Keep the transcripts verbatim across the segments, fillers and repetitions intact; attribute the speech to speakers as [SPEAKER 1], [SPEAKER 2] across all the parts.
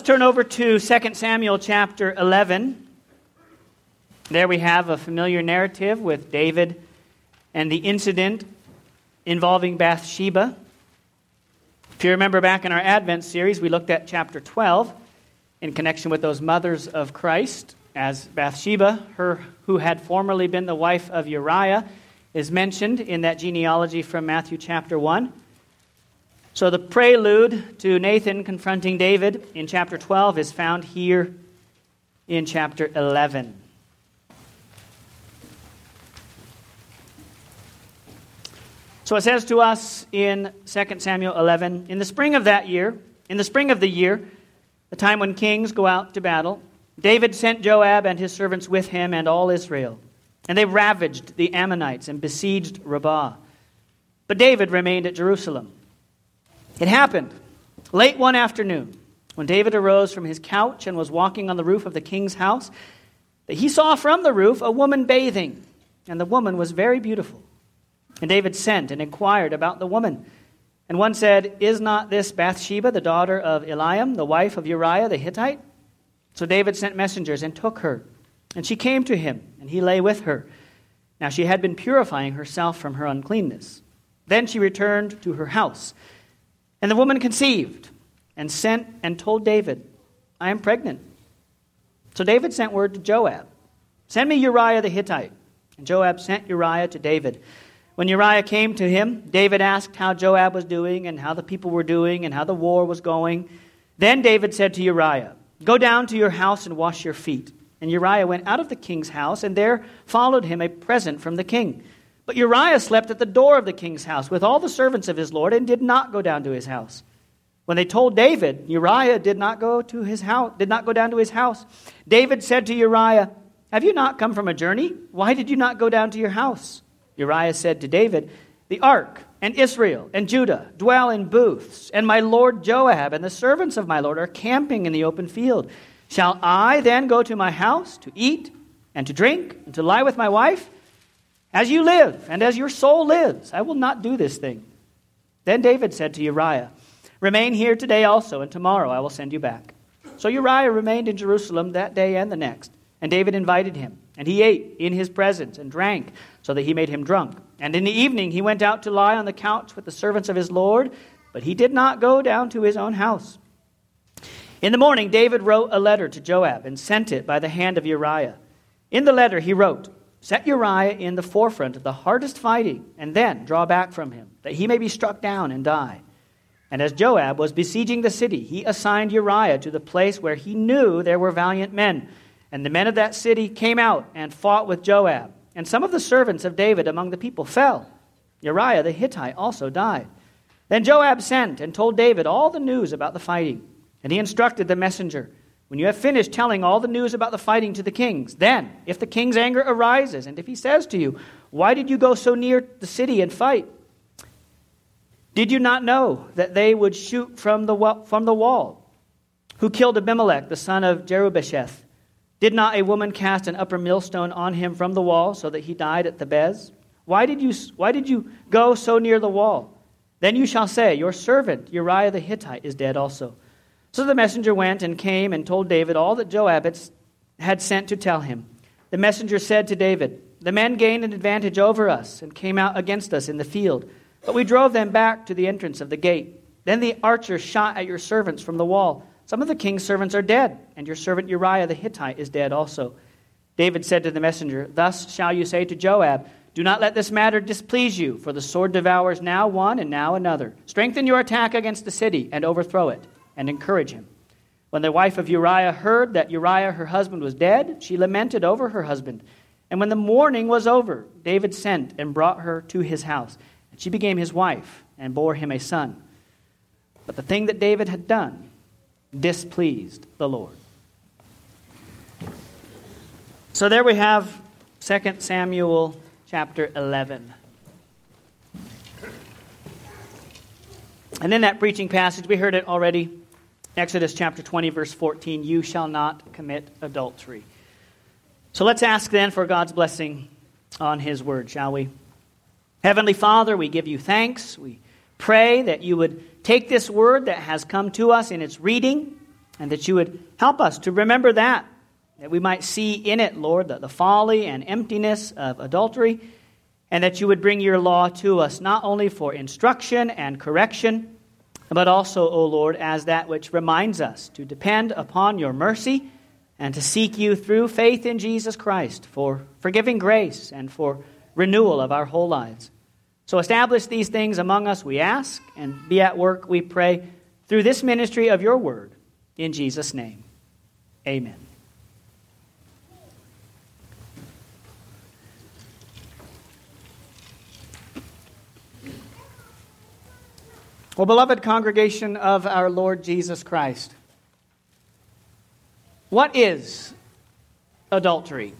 [SPEAKER 1] turn over to Second Samuel chapter eleven. There we have a familiar narrative with David and the incident involving Bathsheba. If you remember back in our Advent series, we looked at chapter twelve in connection with those mothers of Christ, as Bathsheba, her who had formerly been the wife of Uriah, is mentioned in that genealogy from Matthew chapter one. So the prelude to Nathan confronting David in chapter twelve is found here in chapter eleven. So it says to us in Second Samuel eleven, in the spring of that year, in the spring of the year, the time when kings go out to battle, David sent Joab and his servants with him and all Israel. And they ravaged the Ammonites and besieged Rabbah. But David remained at Jerusalem. It happened late one afternoon, when David arose from his couch and was walking on the roof of the king's house, that he saw from the roof a woman bathing, and the woman was very beautiful. And David sent and inquired about the woman. And one said, "Is not this Bathsheba, the daughter of Eliam, the wife of Uriah the Hittite?" So David sent messengers and took her. And she came to him, and he lay with her. Now she had been purifying herself from her uncleanness. Then she returned to her house. And the woman conceived and sent and told David, "I am pregnant." So David sent word to Joab, "Send me Uriah the Hittite." And Joab sent Uriah to David. When Uriah came to him, David asked how Joab was doing and how the people were doing and how the war was going. Then David said to Uriah, "Go down to your house and wash your feet." And Uriah went out of the king's house, and there followed him a present from the king. But Uriah slept at the door of the king's house with all the servants of his lord and did not go down to his house. When they told David, Uriah did not go to his house, did not go down to his house. David said to Uriah, "Have you not come from a journey? Why did you not go down to your house?" Uriah said to David, "The ark and Israel and Judah dwell in booths, and my lord Joab and the servants of my lord are camping in the open field. Shall I then go to my house to eat and to drink and to lie with my wife? As you live, and as your soul lives, I will not do this thing." Then David said to Uriah, "Remain here today also, and tomorrow I will send you back." So Uriah remained in Jerusalem that day and the next. And David invited him, and he ate in his presence and drank, so that he made him drunk. And in the evening he went out to lie on the couch with the servants of his lord, but he did not go down to his own house. In the morning David wrote a letter to Joab and sent it by the hand of Uriah. In the letter he wrote, "Set Uriah in the forefront of the hardest fighting, and then draw back from him, that he may be struck down and die." And as Joab was besieging the city, he assigned Uriah to the place where he knew there were valiant men. And the men of that city came out and fought with Joab. And some of the servants of David among the people fell. Uriah the Hittite also died. Then Joab sent and told David all the news about the fighting. And he instructed the messenger, "When you have finished telling all the news about the fighting to the kings, then, if the king's anger arises, and if he says to you, 'Why did you go so near the city and fight? Did you not know that they would shoot from the wa- from the wall? Who killed Abimelech, the son of Jerubbesheth? Did not a woman cast an upper millstone on him from the wall, so that he died at Thebez? Why did you Why did you go so near the wall? Then you shall say, 'Your servant Uriah the Hittite is dead also.'" So the messenger went and came and told David all that Joab had sent to tell him. The messenger said to David, "The men gained an advantage over us and came out against us in the field, but we drove them back to the entrance of the gate. Then the archers shot at your servants from the wall. Some of the king's servants are dead, and your servant Uriah the Hittite is dead also." David said to the messenger, "Thus shall you say to Joab, 'Do not let this matter displease you, for the sword devours now one and now another. Strengthen your attack against the city and overthrow it, and encourage him.'" When the wife of Uriah heard that Uriah her husband was dead, she lamented over her husband. And when the mourning was over, David sent and brought her to his house. And she became his wife and bore him a son. But the thing that David had done displeased the Lord. So there we have Second Samuel chapter eleven. And in that preaching passage, we heard it already, Exodus chapter twenty, verse fourteen, "You shall not commit adultery." So let's ask then for God's blessing on his word, shall we? Heavenly Father, we give you thanks. We pray that you would take this word that has come to us in its reading And that you would help us to remember that, that we might see in it, Lord, the, the folly and emptiness of adultery, and that you would bring your law to us, not only for instruction and correction, but also, O Lord, as that which reminds us to depend upon your mercy and to seek you through faith in Jesus Christ for forgiving grace and for renewal of our whole lives. So establish these things among us, we ask, and be at work, we pray, through this ministry of your word. In Jesus' name, amen. Well, beloved congregation of our Lord Jesus Christ, what is adultery?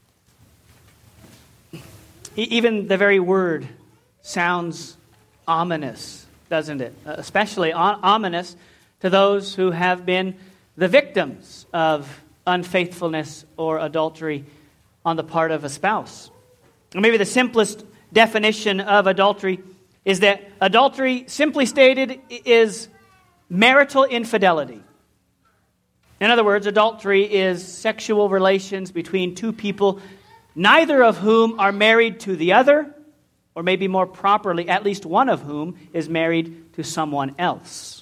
[SPEAKER 1] Even the very word sounds ominous, doesn't it? Especially ominous to those who have been the victims of unfaithfulness or adultery on the part of a spouse. Maybe the simplest definition of adultery is that adultery, simply stated, is marital infidelity. In other words, adultery is sexual relations between two people, neither of whom are married to the other, or maybe more properly, at least one of whom is married to someone else.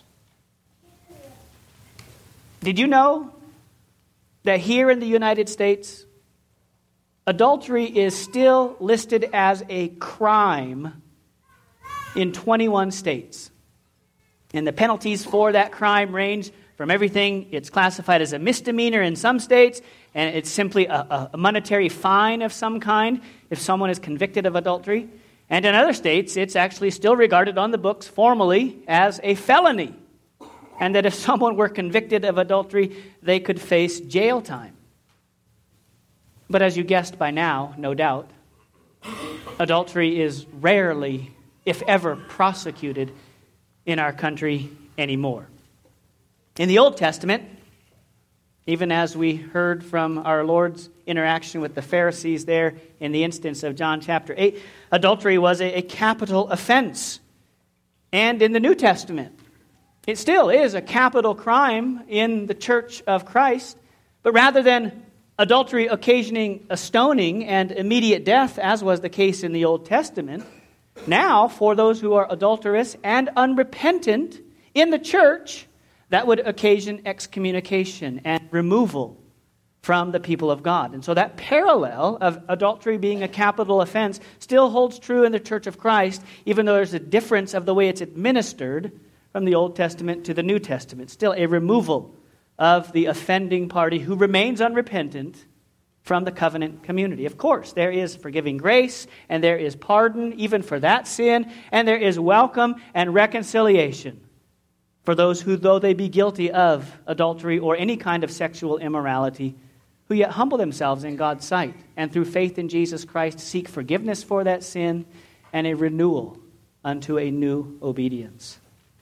[SPEAKER 1] Did you know that here in the United States, adultery is still listed as a crime in twenty-one states? And the penalties for that crime range from everything, it's classified as a misdemeanor in some states, and it's simply a, a monetary fine of some kind if someone is convicted of adultery. And in other states, it's actually still regarded on the books formally as a felony. And that if someone were convicted of adultery, they could face jail time. But as you guessed by now, no doubt, adultery is rarely, if ever, prosecuted in our country anymore. In the Old Testament, even as we heard from our Lord's interaction with the Pharisees there in the instance of John chapter eight, adultery was a, a capital offense. And in the New Testament, it still is a capital crime in the Church of Christ, but rather than adultery occasioning a stoning and immediate death, as was the case in the Old Testament, now, for those who are adulterous and unrepentant in the church, that would occasion excommunication and removal from the people of God. And so that parallel of adultery being a capital offense still holds true in the Church of Christ, even though there's a difference of the way it's administered from the Old Testament to the New Testament. Still a removal of the offending party who remains unrepentant from the covenant community. Of course, there is forgiving grace, and there is pardon even for that sin, and there is welcome and reconciliation for those who, though they be guilty of adultery or any kind of sexual immorality, who yet humble themselves in God's sight, and through faith in Jesus Christ seek forgiveness for that sin and a renewal unto a new obedience.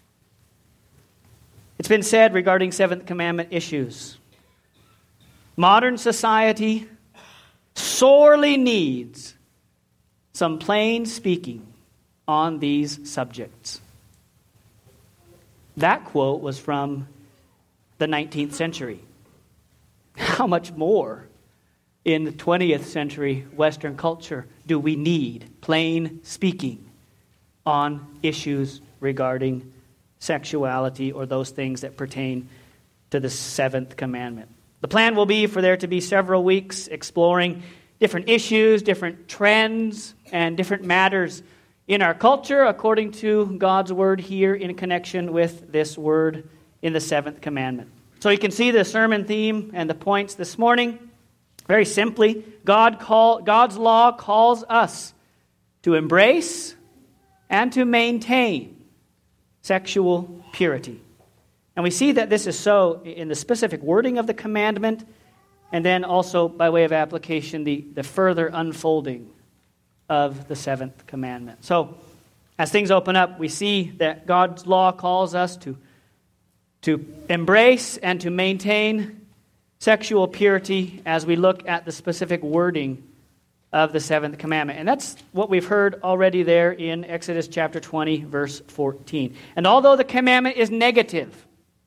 [SPEAKER 1] It's been said regarding Seventh Commandment issues, modern society sorely needs some plain speaking on these subjects. That quote was from the nineteenth century. How much more in the twentieth century Western culture do we need plain speaking on issues regarding sexuality or those things that pertain to the seventh commandment? The plan will be for there to be several weeks exploring different issues, different trends, and different matters in our culture according to God's word here in connection with this word in the seventh commandment. So you can see the sermon theme and the points this morning. Very simply, God call, God's law calls us to embrace and to maintain sexual purity. And we see that this is so in the specific wording of the commandment, and then also by way of application, the, the further unfolding of the seventh commandment. So as things open up, we see that God's law calls us to, to embrace and to maintain sexual purity as we look at the specific wording of the seventh commandment. And that's what we've heard already there in Exodus chapter twenty, verse fourteen. And although the commandment is negative,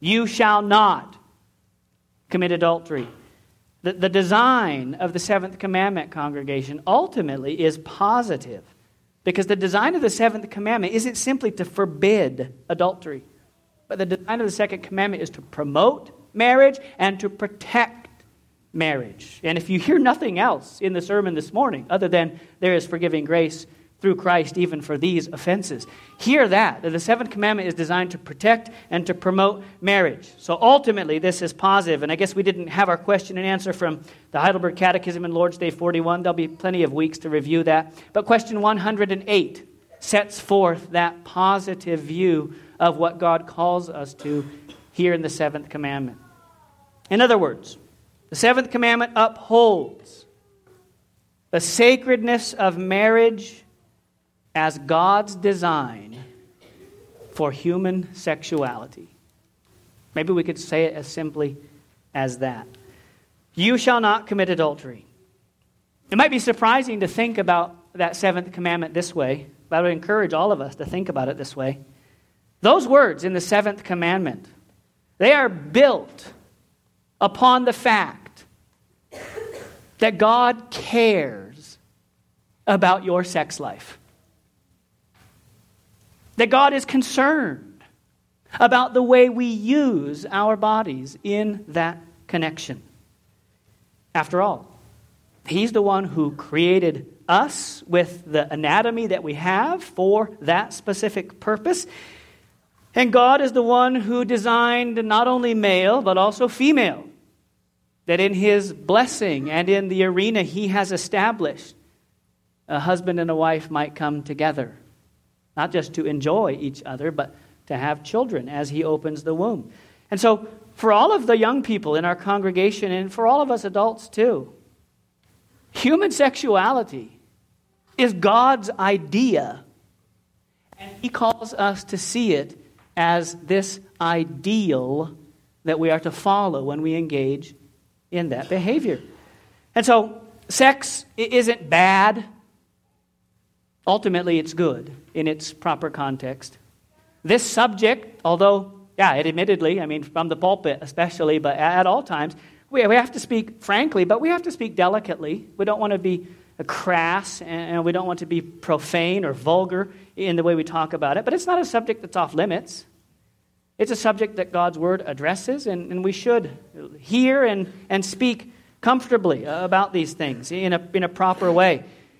[SPEAKER 1] You shall not commit adultery. The, the design of the seventh commandment, congregation, ultimately is positive. Because the design of the seventh commandment isn't simply to forbid adultery. But the design of the second commandment is to promote marriage and to protect marriage. And if you hear nothing else in the sermon this morning, other than there is forgiving grace through Christ even for these offenses, hear that, that the seventh commandment is designed to protect and to promote marriage. So ultimately, this is positive. And I guess we didn't have our question and answer from the Heidelberg Catechism in Lord's Day forty-one. There'll be plenty of weeks to review that. But question one hundred eight sets forth that positive view of what God calls us to here in the seventh commandment. In other words, the seventh commandment upholds the sacredness of marriage as God's design for human sexuality. Maybe we could say it as simply as that. You shall not commit adultery. It might be surprising to think about that seventh commandment this way, but I would encourage all of us to think about it this way. Those words in the seventh commandment, they are built upon the fact that God cares about your sex life. That God is concerned about the way we use our bodies in that connection. After all, He's the one who created us with the anatomy that we have for that specific purpose. And God is the one who designed not only male, but also female. That in His blessing and in the arena He has established, a husband and a wife might come together. Not just to enjoy each other, but to have children as He opens the womb. And so, for all of the young people in our congregation, and for all of us adults too, human sexuality is God's idea. And He calls us to see it as this ideal that we are to follow when we engage in that behavior. And so, sex isn't bad. Ultimately, it's good in its proper context. This subject, although, yeah, it admittedly, I mean, from the pulpit especially, but at all times, we, we have to speak frankly, but we have to speak delicately. We don't want to be crass, and we don't want to be profane or vulgar in the way we talk about it. But it's not a subject that's off limits. It's a subject that God's Word addresses, and, and we should hear and, and speak comfortably about these things in a, in a proper way.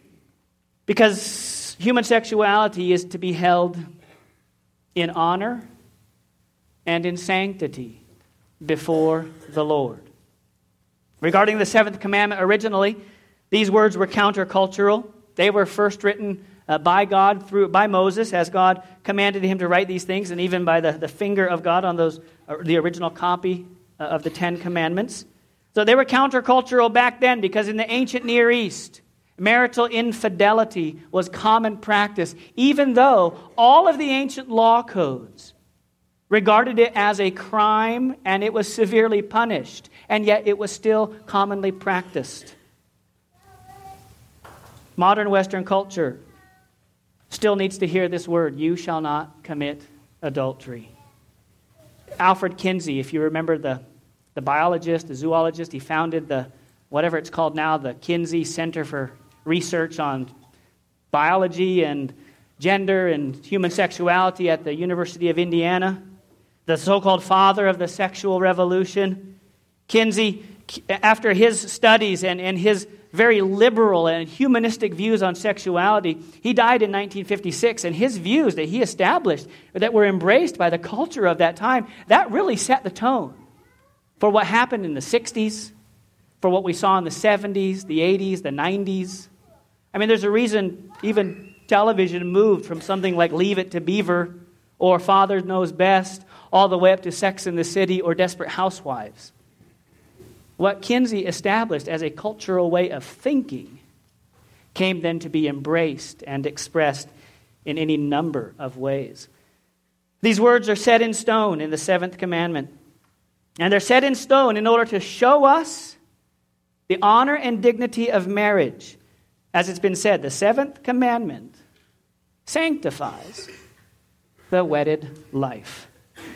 [SPEAKER 1] Because human sexuality is to be held in honor and in sanctity before the Lord. Regarding the seventh commandment, originally, these words were countercultural. They were first written uh, by God, through by Moses, as God commanded him to write these things, and even by the, the finger of God on those uh, the original copy uh, of the Ten Commandments. So they were countercultural back then, because in the ancient Near East, marital infidelity was common practice, even though all of the ancient law codes regarded it as a crime and it was severely punished, and yet it was still commonly practiced. Modern Western culture still needs to hear this word, you shall not commit adultery. Alfred Kinsey, if you remember the, the biologist, the zoologist, he founded the, whatever it's called now, the Kinsey Center for Research on Biology and Gender and Human Sexuality at the University of Indiana, the so-called father of the sexual revolution. Kinsey, after his studies and, and his very liberal and humanistic views on sexuality, he died in nineteen fifty-six, and his views that he established that were embraced by the culture of that time, that really set the tone for what happened in the sixties, for what we saw in the seventies, the eighties, the nineties. I mean, there's a reason even television moved from something like Leave It to Beaver or Father Knows Best all the way up to Sex and the City or Desperate Housewives. What Kinsey established as a cultural way of thinking came then to be embraced and expressed in any number of ways. These words are set in stone in the seventh commandment. And they're set in stone in order to show us the honor and dignity of marriage. As it's been said, the seventh commandment sanctifies the wedded life.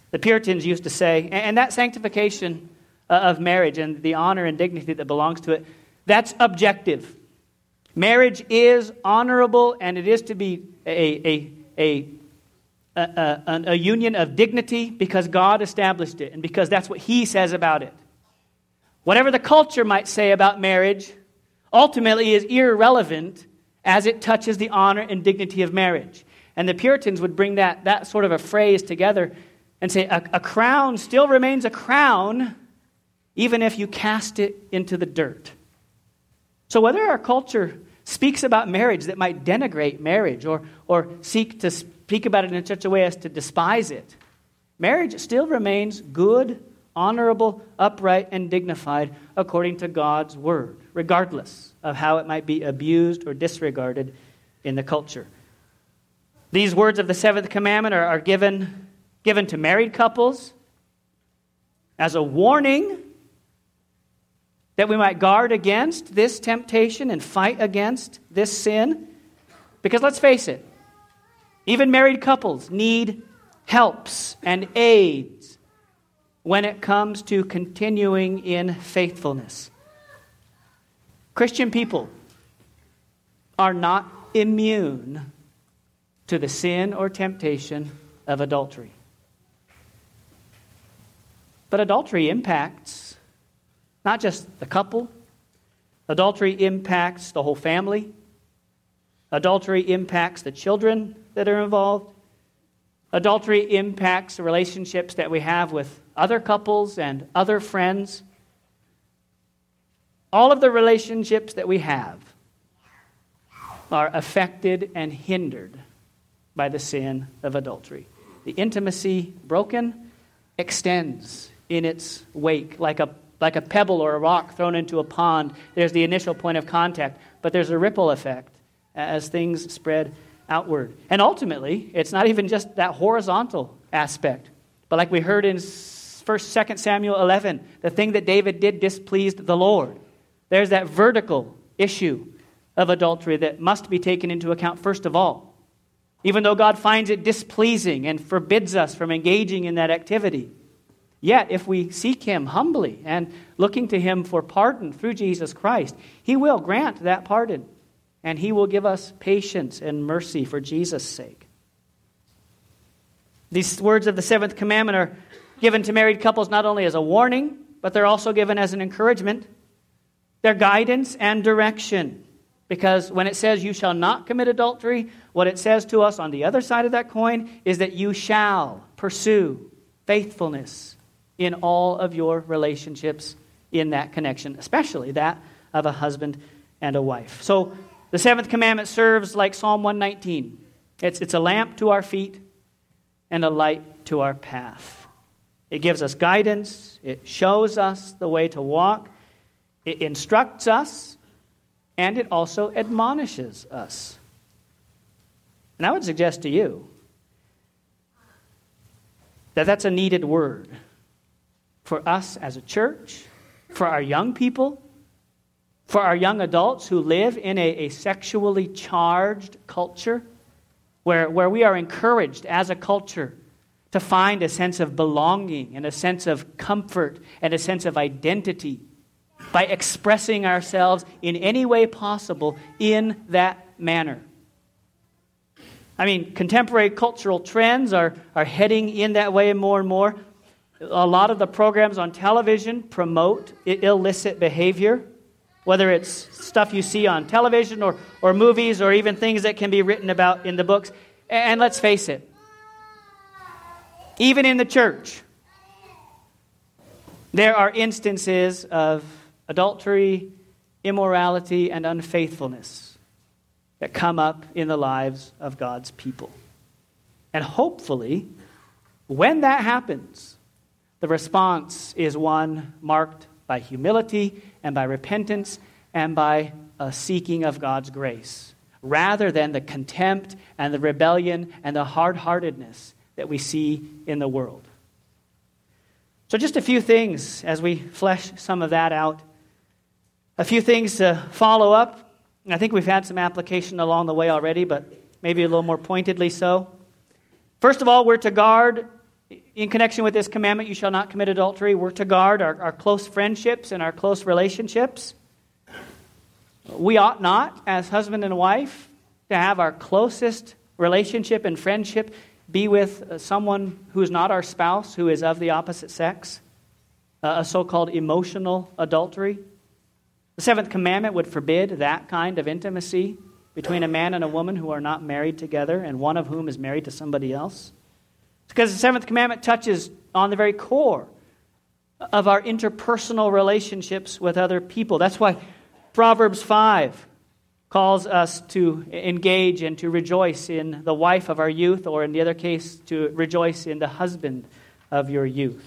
[SPEAKER 1] The Puritans used to say, and that sanctification of marriage and the honor and dignity that belongs to it, that's objective. Marriage is honorable, and it is to be a, a, a, a, a, a union of dignity because God established it and because that's what He says about it. Whatever the culture might say about marriage ultimately is irrelevant as it touches the honor and dignity of marriage. And the Puritans would bring that, that sort of a phrase together and say, a, a crown still remains a crown even if you cast it into the dirt. So whether our culture speaks about marriage that might denigrate marriage or, or seek to speak about it in such a way as to despise it, marriage still remains good, honorable, upright, and dignified according to God's word, regardless of how it might be abused or disregarded in the culture. These words of the seventh commandment are, are given, given to married couples as a warning that we might guard against this temptation and fight against this sin. Because let's face it, even married couples need helps and aids when it comes to continuing in faithfulness. Christian people are not immune to the sin or temptation of adultery. But adultery impacts not just the couple. Adultery impacts the whole family. Adultery impacts the children that are involved. Adultery impacts the relationships that we have with other couples and other friends. All of the relationships that we have are affected and hindered by the sin of adultery. The intimacy broken extends in its wake like a like a pebble or a rock thrown into a pond. There's the initial point of contact, but there's a ripple effect as things spread outward. And ultimately, it's not even just that horizontal aspect, but like we heard in First, Second Samuel eleven, the thing that David did displeased the Lord. There's that vertical issue of adultery that must be taken into account first of all. Even though God finds it displeasing and forbids us from engaging in that activity, yet, if we seek Him humbly and looking to Him for pardon through Jesus Christ, He will grant that pardon, and He will give us patience and mercy for Jesus' sake. These words of the seventh commandment are given to married couples not only as a warning, but they're also given as an encouragement. They're guidance and direction. Because when it says you shall not commit adultery, what it says to us on the other side of that coin is that you shall pursue faithfulness in all of your relationships in that connection, especially that of a husband and a wife. So the seventh commandment serves like Psalm one nineteen. It's, it's a lamp to our feet and a light to our path. It gives us guidance. It shows us the way to walk. It instructs us. And it also admonishes us. And I would suggest to you that that's a needed word for us as a church, for our young people, for our young adults who live in a, a sexually charged culture where, where we are encouraged as a culture to find a sense of belonging and a sense of comfort and a sense of identity by expressing ourselves in any way possible in that manner. I mean, contemporary cultural trends are, are heading in that way more and more. A lot of the programs on television promote illicit behavior, whether it's stuff you see on television or, or movies or even things that can be written about in the books. And let's face it, even in the church, there are instances of adultery, immorality, and unfaithfulness that come up in the lives of God's people. And hopefully, when that happens, the response is one marked by humility and by repentance and by a seeking of God's grace, rather than the contempt and the rebellion and the hard-heartedness that we see in the world. So just a few things as we flesh some of that out. A few things to follow up. I think we've had some application along the way already, but maybe a little more pointedly so. First of all, we're to guard in connection with this commandment, you shall not commit adultery, we're to guard our, our close friendships and our close relationships. We ought not, as husband and wife, to have our closest relationship and friendship be with someone who is not our spouse, who is of the opposite sex, a so-called emotional adultery. The seventh commandment would forbid that kind of intimacy between a man and a woman who are not married together, and one of whom is married to somebody else. Because the seventh commandment touches on the very core of our interpersonal relationships with other people. That's why Proverbs five calls us to engage and to rejoice in the wife of our youth, or in the other case, to rejoice in the husband of your youth.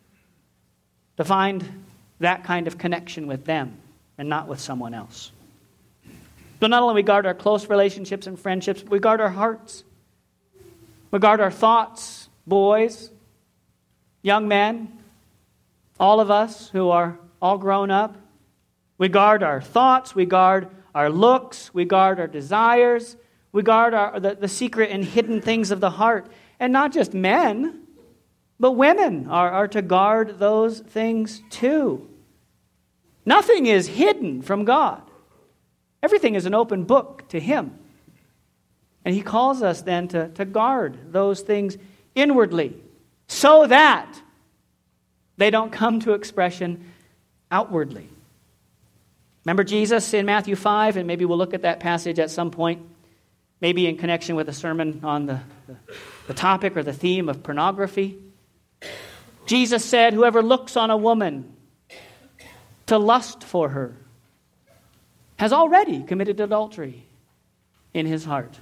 [SPEAKER 1] To find that kind of connection with them and not with someone else. So not only we guard our close relationships and friendships, we guard our hearts. We guard our thoughts, boys, young men, all of us who are all grown up. We guard our thoughts, we guard our looks, we guard our desires, we guard our, the, the secret and hidden things of the heart. And not just men, but women are, are to guard those things too. Nothing is hidden from God. Everything is an open book to Him. And He calls us then to, to guard those things inwardly, so that they don't come to expression outwardly. Remember Jesus in Matthew five, and maybe we'll look at that passage at some point, maybe in connection with a sermon on the, the, the topic or the theme of pornography. Jesus said, whoever looks on a woman to lust for her has already committed adultery in his heart.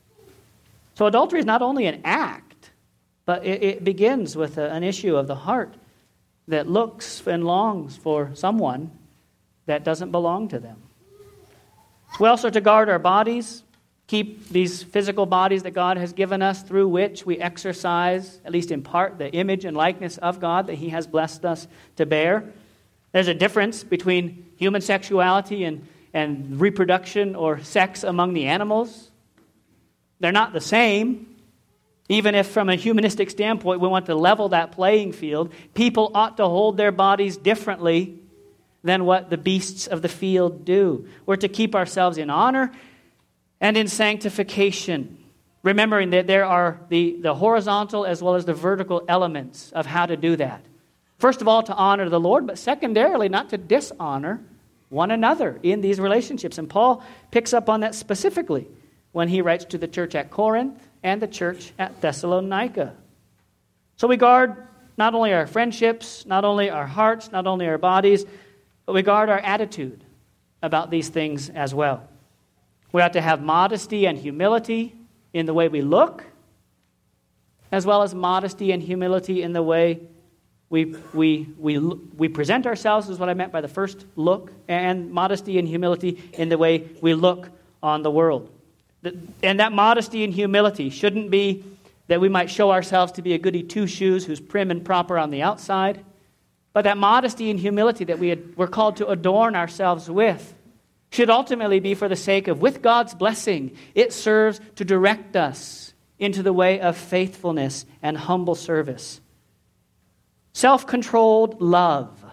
[SPEAKER 1] So adultery is not only an act, but it, it begins with a, an issue of the heart that looks and longs for someone that doesn't belong to them. We also are to guard our bodies, keep these physical bodies that God has given us, through which we exercise, at least in part, the image and likeness of God that He has blessed us to bear. There's a difference between human sexuality and, and reproduction or sex among the animals. They're not the same. Even if from a humanistic standpoint we want to level that playing field, people ought to hold their bodies differently than what the beasts of the field do. We're to keep ourselves in honor and in sanctification, remembering that there are the, the horizontal as well as the vertical elements of how to do that. First of all, to honor the Lord, but secondarily, not to dishonor one another in these relationships. And Paul picks up on that specifically when he writes to the church at Corinth and the church at Thessalonica. So we guard not only our friendships, not only our hearts, not only our bodies, but we guard our attitude about these things as well. We ought to have modesty and humility in the way we look, as well as modesty and humility in the way we, we, we, we present ourselves, is what I meant by the first look, and modesty and humility in the way we look on the world. And that modesty and humility shouldn't be that we might show ourselves to be a goody two-shoes who's prim and proper on the outside, but that modesty and humility that we had, we're called to adorn ourselves with should ultimately be for the sake of, with God's blessing, it serves to direct us into the way of faithfulness and humble service. Self-controlled love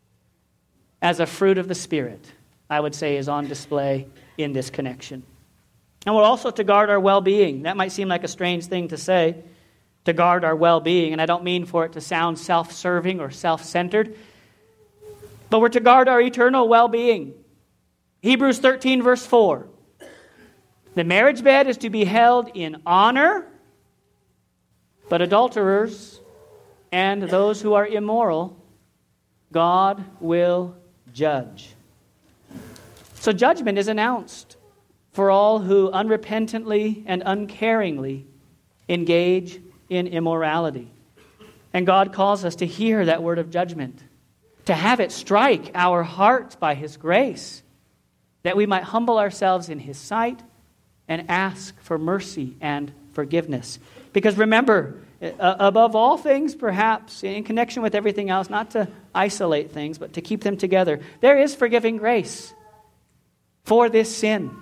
[SPEAKER 1] as a fruit of the Spirit, I would say, is on display in this connection. And we're also to guard our well-being. That might seem like a strange thing to say, to guard our well-being, and I don't mean for it to sound self-serving or self-centered, but we're to guard our eternal well-being. Hebrews thirteen, verse four. The marriage bed is to be held in honor, but adulterers and those who are immoral, God will judge. So judgment is announced for all who unrepentantly and uncaringly engage in immorality. And God calls us to hear that word of judgment, to have it strike our hearts by His grace, that we might humble ourselves in His sight and ask for mercy and forgiveness. Because remember, uh, above all things, perhaps, in connection with everything else, not to isolate things, but to keep them together, there is forgiving grace for this sin.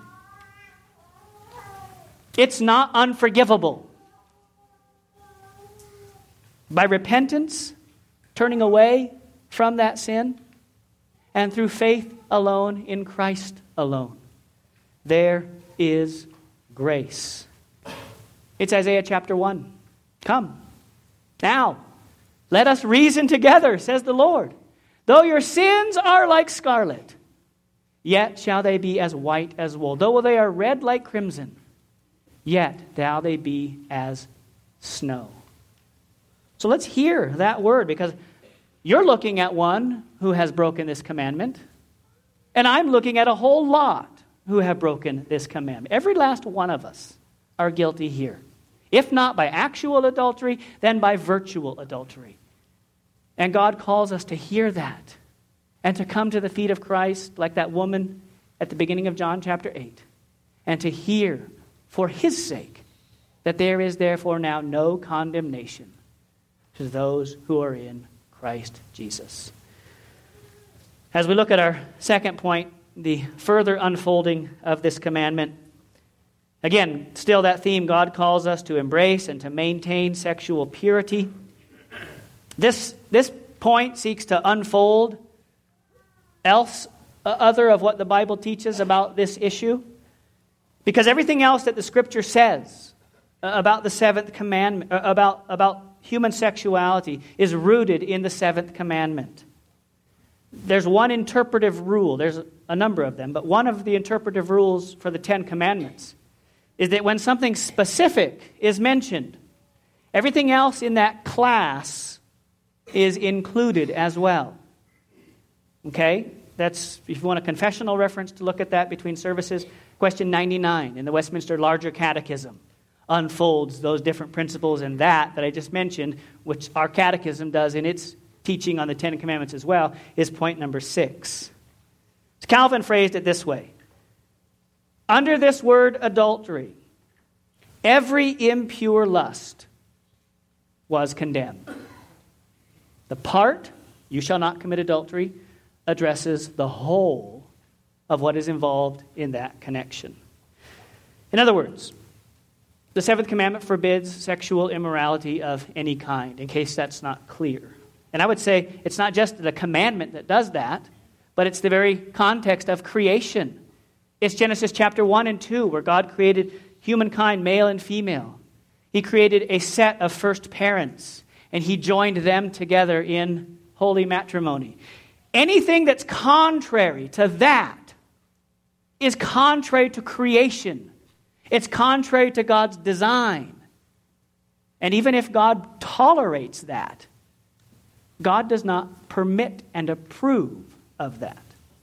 [SPEAKER 1] It's not unforgivable. By repentance, turning away from that sin, and through faith alone in Christ alone, there is grace. It's Isaiah chapter one. Come, now, let us reason together, says the Lord. Though your sins are like scarlet, yet shall they be as white as wool. Though they are red like crimson, yet shall they be as snow. So let's hear that word, because you're looking at one who has broken this commandment, and I'm looking at a whole lot who have broken this commandment. Every last one of us are guilty here. If not by actual adultery, then by virtual adultery. And God calls us to hear that and to come to the feet of Christ like that woman at the beginning of John chapter eight, and to hear for his sake that there is therefore now no condemnation to those who are in Christ Jesus. As we look at our second point, the further unfolding of this commandment, again, still that theme, God calls us to embrace and to maintain sexual purity. This, this point seeks to unfold else uh, other of what the Bible teaches about this issue, because everything else that the Scripture says uh, about the seventh commandment, uh, about, about human sexuality, is rooted in the seventh commandment. There's one interpretive rule. There's a number of them, but one of the interpretive rules for the Ten Commandments is that when something specific is mentioned, everything else in that class is included as well. Okay? That's, if you want a confessional reference to look at that between services, question ninety-nine in the Westminster Larger Catechism unfolds those different principles, and that that I just mentioned, which our catechism does in its teaching on the Ten Commandments as well, is point number six. Calvin phrased it this way: under this word adultery, every impure lust was condemned. The part, you shall not commit adultery, addresses the whole of what is involved in that connection. In other words, the seventh commandment forbids sexual immorality of any kind, in case that's not clear. And I would say it's not just the commandment that does that, but it's the very context of creation. It's Genesis chapter one and two, where God created humankind, male and female. He created a set of first parents, and he joined them together in holy matrimony. Anything that's contrary to that is contrary to creation. It's contrary to God's design. And even if God tolerates that, God does not permit and approve of that.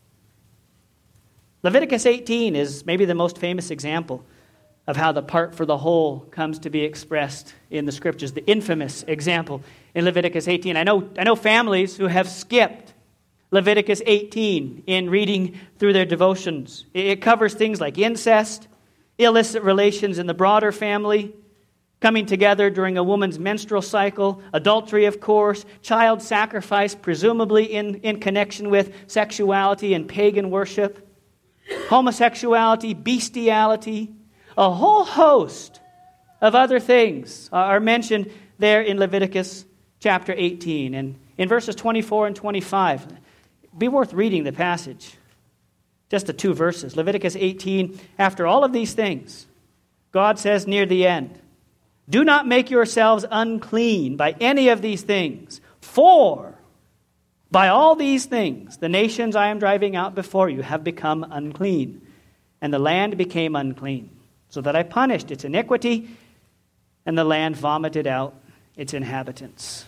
[SPEAKER 1] Leviticus eighteen is maybe the most famous example of how the part for the whole comes to be expressed in the Scriptures. The infamous example in Leviticus eighteen. I know, I know families who have skipped Leviticus eighteen in reading through their devotions. It covers things like incest, illicit relations in the broader family, coming together during a woman's menstrual cycle, adultery, of course, child sacrifice, presumably in, in connection with sexuality and pagan worship, homosexuality, bestiality, a whole host of other things are mentioned there in Leviticus chapter eighteen. And in verses twenty-four and twenty-five, it'd be worth reading the passage. Just the two verses. Leviticus eighteen, after all of these things, God says near the end, "Do not make yourselves unclean by any of these things, for by all these things the nations I am driving out before you have become unclean, and the land became unclean, so that I punished its iniquity, and the land vomited out its inhabitants."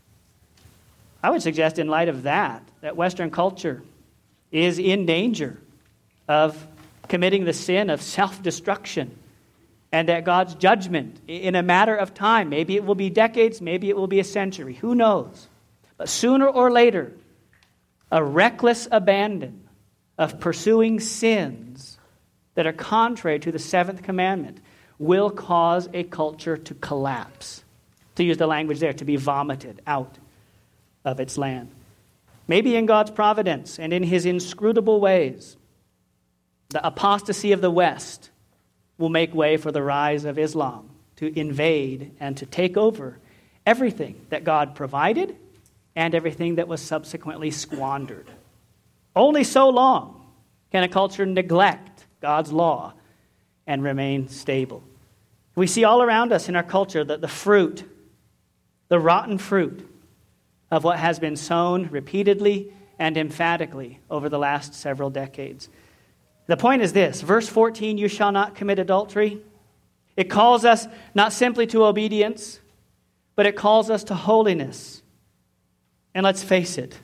[SPEAKER 1] I would suggest in light of that, that Western culture is in danger of committing the sin of self-destruction, and that God's judgment in a matter of time, maybe it will be decades, maybe it will be a century, who knows? But sooner or later, a reckless abandon of pursuing sins that are contrary to the seventh commandment will cause a culture to collapse, to use the language there, to be vomited out of its land. Maybe in God's providence and in his inscrutable ways, the apostasy of the West will make way for the rise of Islam to invade and to take over everything that God provided and everything that was subsequently squandered. Only so long can a culture neglect God's law and remain stable. We see all around us in our culture that the fruit, the rotten fruit of what has been sown repeatedly and emphatically over the last several decades. The point is this, verse fourteen, you shall not commit adultery. It calls us not simply to obedience, but it calls us to holiness. And let's face it,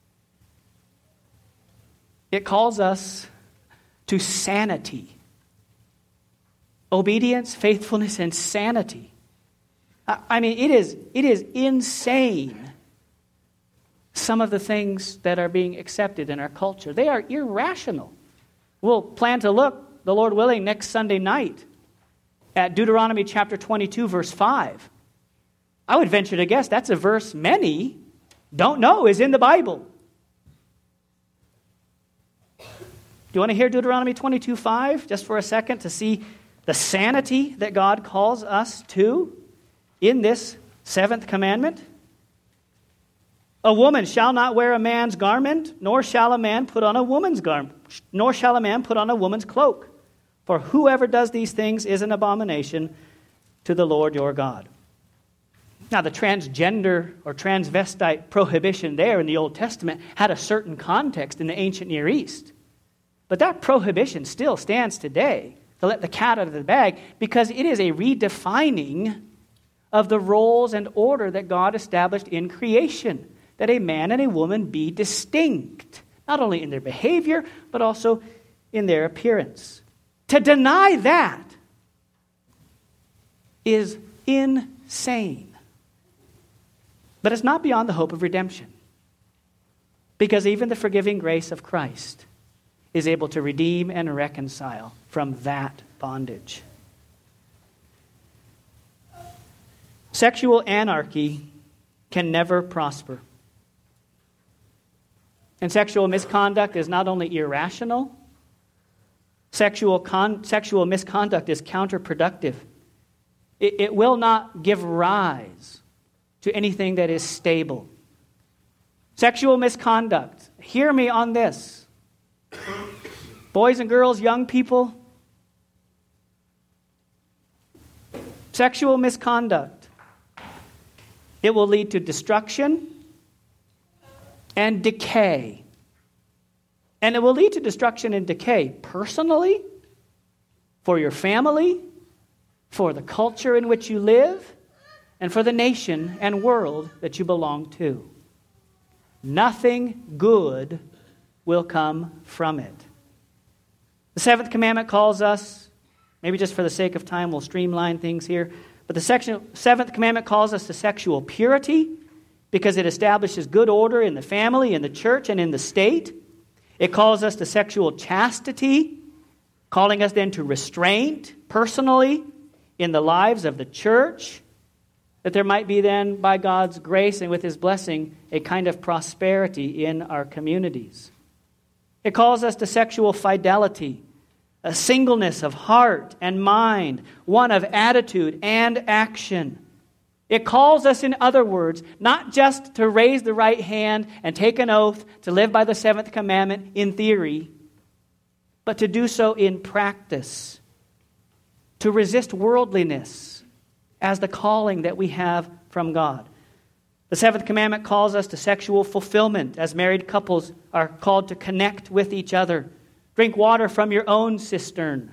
[SPEAKER 1] it calls us to sanity. Obedience, faithfulness, and sanity. I mean, it is, it is insane, some of the things that are being accepted in our culture. They are irrational. We'll plan to look, the Lord willing, next Sunday night at Deuteronomy chapter twenty-two, verse five. I would venture to guess that's a verse many don't know is in the Bible. Do you want to hear Deuteronomy twenty-two, five just for a second to see the sanity that God calls us to in this seventh commandment? A woman shall not wear a man's garment, nor shall a man put on a woman's garment, nor shall a man put on a woman's cloak. For whoever does these things is an abomination to the Lord your God. Now, the transgender or transvestite prohibition there in the Old Testament had a certain context in the ancient Near East. But that prohibition still stands today, to let the cat out of the bag, because it is a redefining of the roles and order that God established in creation, that a man and a woman be distinct, not only in their behavior, but also in their appearance. To deny that is insane. But it's not beyond the hope of redemption, because even the forgiving grace of Christ is able to redeem and reconcile from that bondage. Sexual anarchy can never prosper. And sexual misconduct is not only irrational, sexual, con- sexual misconduct is counterproductive. It, it will not give rise to anything that is stable. Sexual misconduct, hear me on this. Boys and girls, young people, sexual misconduct, it will lead to destruction and decay. And it will lead to destruction and decay personally, for your family, for the culture in which you live, and for the nation and world that you belong to. Nothing good will come from it. The seventh commandment calls us, maybe just for the sake of time, we'll streamline things here, but the section, seventh commandment calls us to sexual purity because it establishes good order in the family, in the church, and in the state. It calls us to sexual chastity, calling us then to restraint personally in the lives of the church, that there might be then, by God's grace and with His blessing, a kind of prosperity in our communities. It calls us to sexual fidelity, a singleness of heart and mind, one of attitude and action. It calls us, in other words, not just to raise the right hand and take an oath to live by the seventh commandment in theory, but to do so in practice, to resist worldliness as the calling that we have from God. The seventh commandment calls us to sexual fulfillment, as married couples are called to connect with each other. Drink water from your own cistern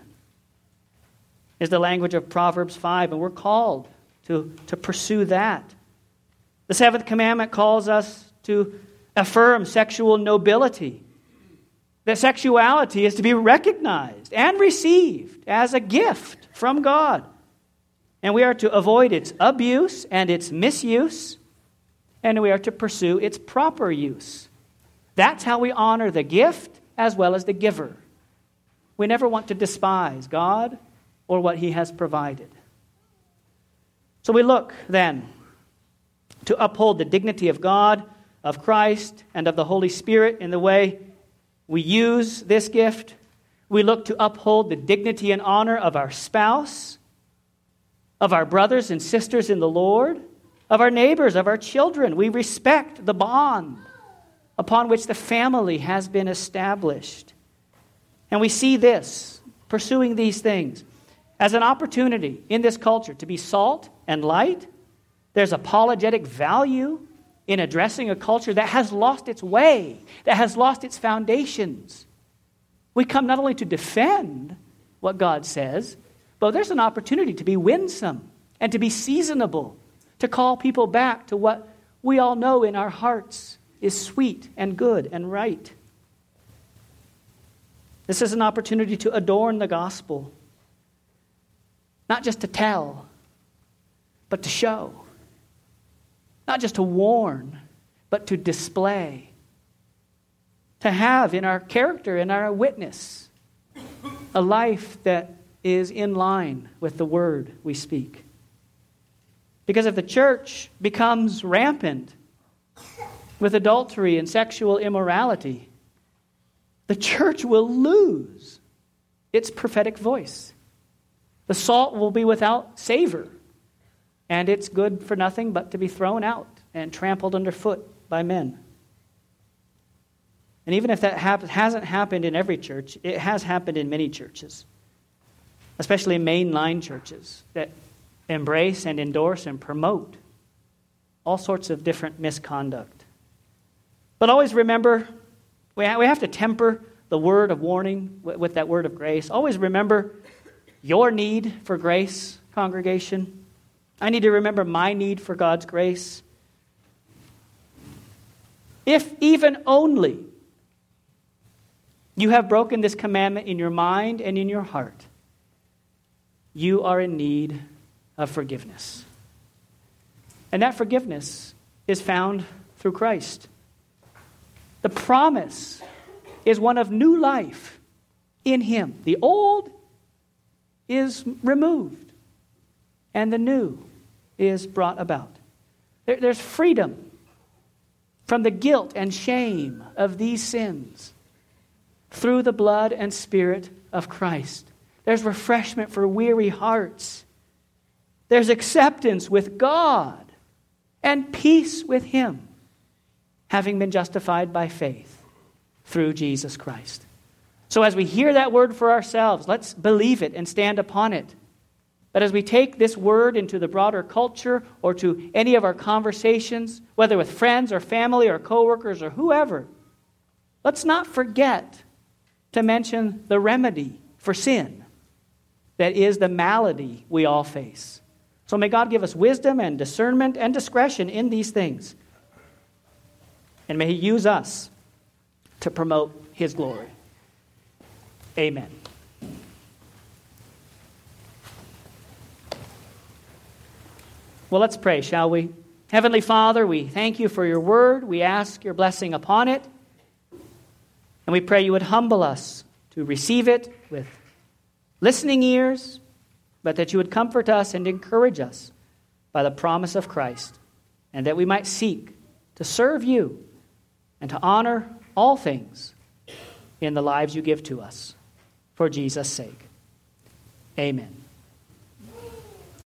[SPEAKER 1] is the language of Proverbs five, and we're called to, to pursue that. The seventh commandment calls us to affirm sexual nobility. That sexuality is to be recognized and received as a gift from God. And we are to avoid its abuse and its misuse, and we are to pursue its proper use. That's how we honor the gift as well as the giver. We never want to despise God or what He has provided. So we look then to uphold the dignity of God, of Christ, and of the Holy Spirit in the way we use this gift. We look to uphold the dignity and honor of our spouse, of our brothers and sisters in the Lord, of our neighbors, of our children. We respect the bond upon which the family has been established. And we see this, pursuing these things, as an opportunity in this culture to be salt and light. There's apologetic value in addressing a culture that has lost its way, that has lost its foundations. We come not only to defend what God says, but there's an opportunity to be winsome and to be seasonable, to call people back to what we all know in our hearts is sweet and good and right. This is an opportunity to adorn the gospel, not just to tell, but to show. Not just to warn, but to display. To have in our character, in our witness, a life that is in line with the word we speak. Because if the church becomes rampant with adultery and sexual immorality, the church will lose its prophetic voice. The salt will be without savor, and it's good for nothing but to be thrown out and trampled underfoot by men. And even if that hap- hasn't happened in every church, it has happened in many churches, especially mainline churches that embrace and endorse and promote all sorts of different misconduct. But always remember, we ha- we have to temper the word of warning with, with that word of grace. Always remember your need for grace, congregation. I need to remember my need for God's grace. If even only you have broken this commandment in your mind and in your heart, you are in need of forgiveness. And that forgiveness is found through Christ. The promise is one of new life in Him. The old is removed, and the new is brought about. There, there's freedom from the guilt and shame of these sins through the blood and Spirit of Christ. There's refreshment for weary hearts. There's acceptance with God and peace with Him, having been justified by faith through Jesus Christ. So as we hear that word for ourselves, let's believe it and stand upon it. But as we take this word into the broader culture or to any of our conversations, whether with friends or family or coworkers or whoever, let's not forget to mention the remedy for sin that is the malady we all face. So may God give us wisdom and discernment and discretion in these things. And may He use us to promote His glory. Amen. Well, let's pray, shall we? Heavenly Father, we thank You for Your word. We ask Your blessing upon it. And we pray You would humble us to receive it with listening ears, but that You would comfort us and encourage us by the promise of Christ, and that we might seek to serve You and to honor all things in the lives You give to us. For Jesus' sake. Amen.